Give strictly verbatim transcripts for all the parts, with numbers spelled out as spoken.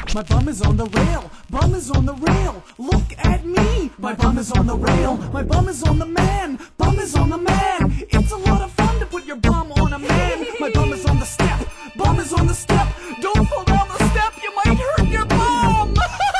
My bum is on the rail, bum is on the rail. Look at me, my bum is on the rail. My bum is on the man, bum is on the man. It's a lot of fun to put your bum on a man. My bum is on the step, bum is on the step. Don't fall down the step, you might hurt your bum.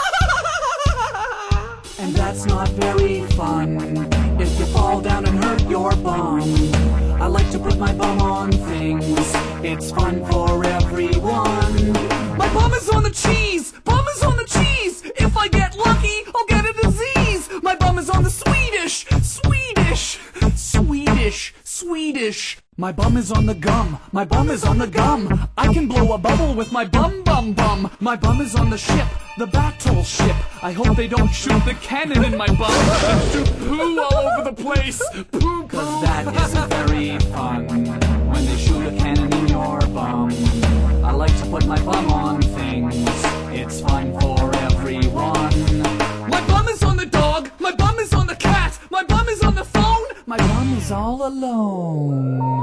And that's not very fun if you fall down and hurt your bum. I like to put my bum on things, it's fun for everyone. My bum is on the cheese, bum is on the cheese. If I get lucky, I'll get a disease. My bum is on the Swedish, Swedish, Swedish, Swedish. My bum is on the gum, my bum is on the gum. I can blow a bubble with my bum bum bum. My bum is on the ship, the battle ship. I hope they don't shoot the cannon in my bum and shoot poo all over the place. Poo, cause that isn't very fun when they shoot a cannon in your bum. I like to put my bum on things, it's fun for everyone. My bum is on the dog, my bum is on the cat. My bum is on the phone, my bum is all alone.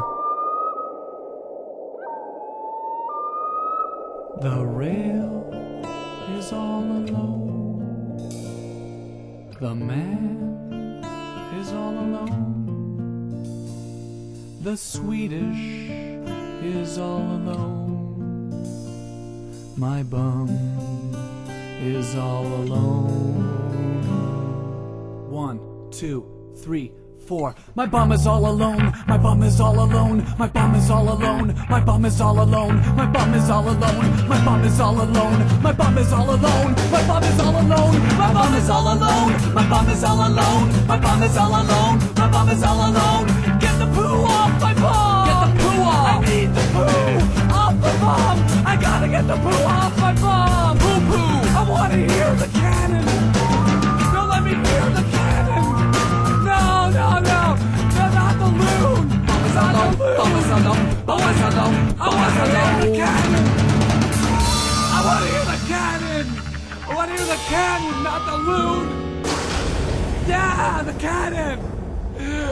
The rail is all alone. The man is all alone. The Swedish is all alone. My bum is all alone. One, two, three, four. My bum is all alone. My bum is all alone. My bum is all alone. My bum is all alone. My bum is all alone. My bum is all alone. My bum is all alone. My bum is all alone. My bum is all alone. My bum is all alone. My bum is all alone. My bum is all alone. Get the poo off my bum. Get the poo off. I need the poo off the bum. I gotta get the poo off my bum. Poo poo. I wanna hear the cannon. Don't let me hear the cannon. No, no, no. No, not the loon. Bum is alone. Bum is alone. Bum is alone. I wanna hear the cannon. I wanna hear the cannon. I wanna hear the cannon, not the loon. Yeah, the cannon.